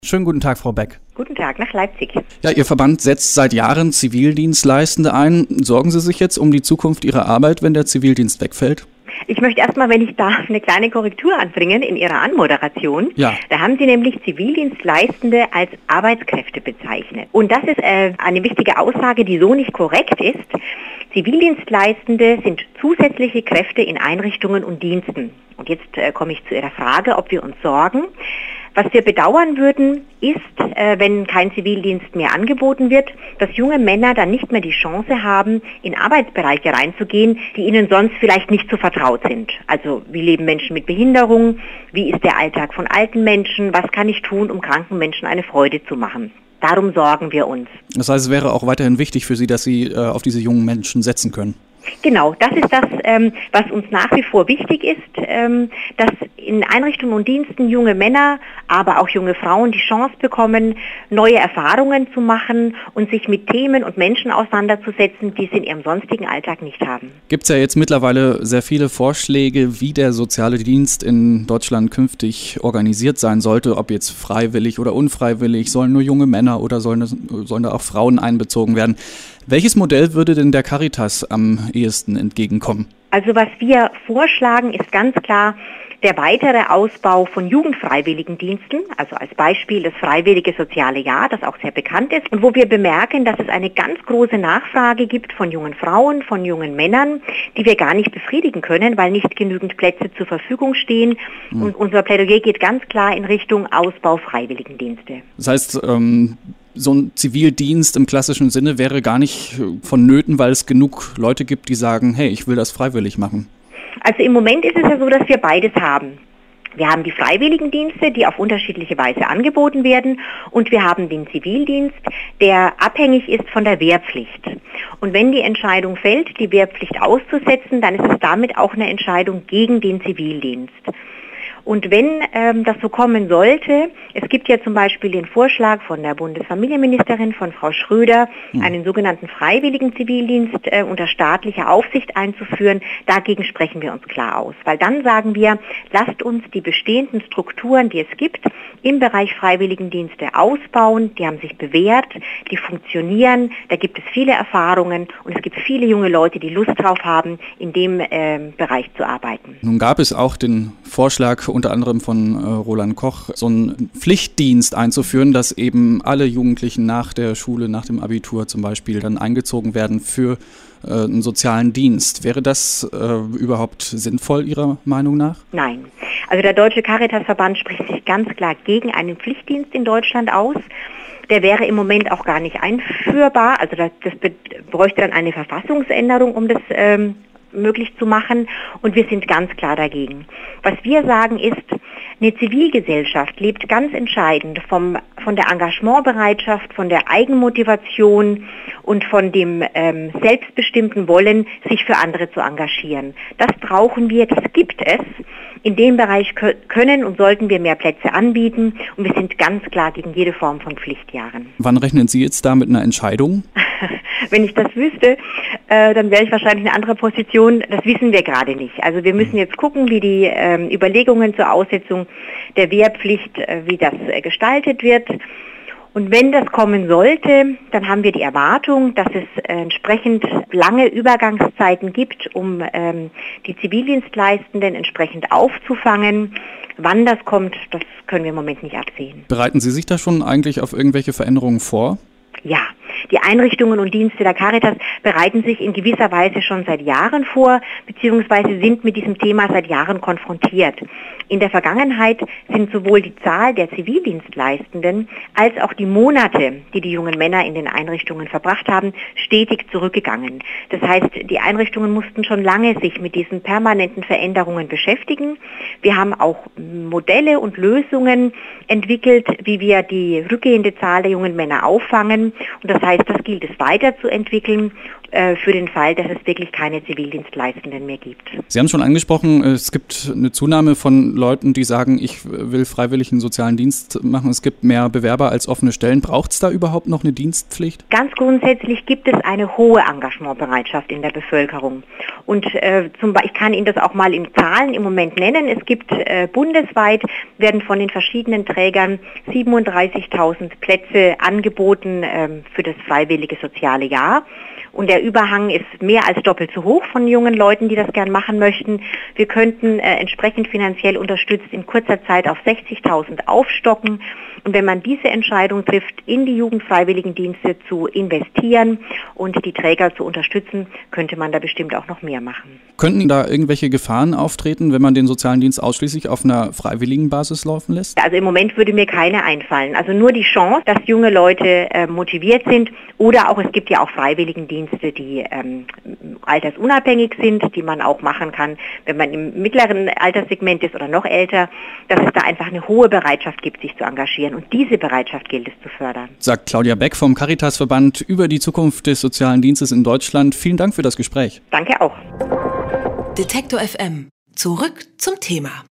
Schönen guten Tag, Frau Beck. Guten Tag nach Leipzig. Ja, Ihr Verband setzt seit Jahren Zivildienstleistende ein. Sorgen Sie sich jetzt um die Zukunft Ihrer Arbeit, wenn der Zivildienst wegfällt? Ich möchte erstmal, wenn ich darf, eine kleine Korrektur anbringen in Ihrer Anmoderation. Ja. Da haben Sie nämlich Zivildienstleistende als Arbeitskräfte bezeichnet. Und das ist eine wichtige Aussage, die so nicht korrekt ist. Zivildienstleistende sind zusätzliche Kräfte in Einrichtungen und Diensten. Und jetzt komme ich zu Ihrer Frage, ob wir uns sorgen. Was wir bedauern würden, ist, wenn kein Zivildienst mehr angeboten wird, dass junge Männer dann nicht mehr die Chance haben, in Arbeitsbereiche reinzugehen, die ihnen sonst vielleicht nicht so vertraut sind. Also wie leben Menschen mit Behinderung, wie ist der Alltag von alten Menschen, was kann ich tun, um kranken Menschen eine Freude zu machen. Darum sorgen wir uns. Das heißt, es wäre auch weiterhin wichtig für Sie, dass Sie auf diese jungen Menschen setzen können. Genau, das ist das, was uns nach wie vor wichtig ist, dass in Einrichtungen und Diensten junge Männer, aber auch junge Frauen die Chance bekommen, neue Erfahrungen zu machen und sich mit Themen und Menschen auseinanderzusetzen, die sie in ihrem sonstigen Alltag nicht haben. Gibt es ja jetzt mittlerweile sehr viele Vorschläge, wie der soziale Dienst in Deutschland künftig organisiert sein sollte, ob jetzt freiwillig oder unfreiwillig, sollen nur junge Männer oder sollen da auch Frauen einbezogen werden. Welches Modell würde denn der Caritas am ehesten entgegenkommen? Also was wir vorschlagen, ist ganz klar der weitere Ausbau von Jugendfreiwilligendiensten, also als Beispiel das Freiwillige Soziale Jahr, das auch sehr bekannt ist und wo wir bemerken, dass es eine ganz große Nachfrage gibt von jungen Frauen, von jungen Männern, die wir gar nicht befriedigen können, weil nicht genügend Plätze zur Verfügung stehen. Und unser Plädoyer geht ganz klar in Richtung Ausbau Freiwilligendienste. Das heißt, so ein Zivildienst im klassischen Sinne wäre gar nicht vonnöten, weil es genug Leute gibt, die sagen, hey, ich will das freiwillig machen. Also im Moment ist es ja so, dass wir beides haben. Wir haben die Freiwilligendienste, die auf unterschiedliche Weise angeboten werden, und wir haben den Zivildienst, der abhängig ist von der Wehrpflicht. Und wenn die Entscheidung fällt, die Wehrpflicht auszusetzen, dann ist es damit auch eine Entscheidung gegen den Zivildienst. Und wenn das so kommen sollte, es gibt ja zum Beispiel den Vorschlag von der Bundesfamilienministerin, von Frau Schröder, einen sogenannten freiwilligen Zivildienst unter staatlicher Aufsicht einzuführen, dagegen sprechen wir uns klar aus. Weil dann sagen wir, lasst uns die bestehenden Strukturen, die es gibt, im Bereich Freiwilligendienste ausbauen. Die haben sich bewährt, die funktionieren, da gibt es viele Erfahrungen und es gibt viele junge Leute, die Lust drauf haben, in dem Bereich zu arbeiten. Nun gab es auch den Vorschlag unter anderem von Roland Koch, so einen Pflichtdienst einzuführen, dass eben alle Jugendlichen nach der Schule, nach dem Abitur zum Beispiel, dann eingezogen werden für einen sozialen Dienst. Wäre das überhaupt sinnvoll Ihrer Meinung nach? Nein. Also der Deutsche Caritasverband spricht sich ganz klar gegen einen Pflichtdienst in Deutschland aus. Der wäre im Moment auch gar nicht einführbar. Also das bräuchte dann eine Verfassungsänderung, um das möglich zu machen, und wir sind ganz klar dagegen. Was wir sagen ist, eine Zivilgesellschaft lebt ganz entscheidend von der Engagementbereitschaft, von der Eigenmotivation und von dem selbstbestimmten Wollen, sich für andere zu engagieren. Das brauchen wir, das gibt es. In dem Bereich können und sollten wir mehr Plätze anbieten, und wir sind ganz klar gegen jede Form von Pflichtjahren. Wann rechnen Sie jetzt da mit einer Entscheidung? Wenn ich das wüsste, dann wäre ich wahrscheinlich in einer anderen Position. Das wissen wir gerade nicht. Also wir müssen jetzt gucken, wie die Überlegungen zur Aussetzung der Wehrpflicht, wie das gestaltet wird. Und wenn das kommen sollte, dann haben wir die Erwartung, dass es entsprechend lange Übergangszeiten gibt, um die Zivildienstleistenden entsprechend aufzufangen. Wann das kommt, das können wir im Moment nicht absehen. Bereiten Sie sich da schon eigentlich auf irgendwelche Veränderungen vor? Ja, die Einrichtungen und Dienste der Caritas bereiten sich in gewisser Weise schon seit Jahren vor, beziehungsweise sind mit diesem Thema seit Jahren konfrontiert. In der Vergangenheit sind sowohl die Zahl der Zivildienstleistenden als auch die Monate, die die jungen Männer in den Einrichtungen verbracht haben, stetig zurückgegangen. Das heißt, die Einrichtungen mussten schon lange sich mit diesen permanenten Veränderungen beschäftigen. Wir haben auch Modelle und Lösungen entwickelt, wie wir die rückgehende Zahl der jungen Männer auffangen. Und das heißt, das gilt es weiterzuentwickeln. für den Fall, dass es wirklich keine Zivildienstleistenden mehr gibt. Sie haben schon angesprochen, es gibt eine Zunahme von Leuten, die sagen, ich will freiwillig einen sozialen Dienst machen. Es gibt mehr Bewerber als offene Stellen. Braucht es da überhaupt noch eine Dienstpflicht? Ganz grundsätzlich gibt es eine hohe Engagementbereitschaft in der Bevölkerung. Und ich kann Ihnen das auch mal in Zahlen im Moment nennen. Es gibt bundesweit, werden von den verschiedenen Trägern 37.000 Plätze angeboten für das freiwillige soziale Jahr. Und der Überhang ist mehr als doppelt so hoch von jungen Leuten, die das gern machen möchten. Wir könnten entsprechend finanziell unterstützt in kurzer Zeit auf 60.000 aufstocken. Und wenn man diese Entscheidung trifft, in die Jugendfreiwilligendienste zu investieren und die Träger zu unterstützen, könnte man da bestimmt auch noch mehr machen. Könnten da irgendwelche Gefahren auftreten, wenn man den sozialen Dienst ausschließlich auf einer freiwilligen Basis laufen lässt? Also im Moment würde mir keine einfallen. Also nur die Chance, dass junge Leute motiviert sind, oder auch, es gibt ja auch Freiwilligendienste, die altersunabhängig sind, die man auch machen kann, wenn man im mittleren Alterssegment ist oder noch älter, dass es da einfach eine hohe Bereitschaft gibt, sich zu engagieren. Und diese Bereitschaft gilt es zu fördern. Sagt Claudia Beck vom Caritasverband über die Zukunft des sozialen Dienstes in Deutschland. Vielen Dank für das Gespräch. Danke auch. Detektor FM. Zurück zum Thema.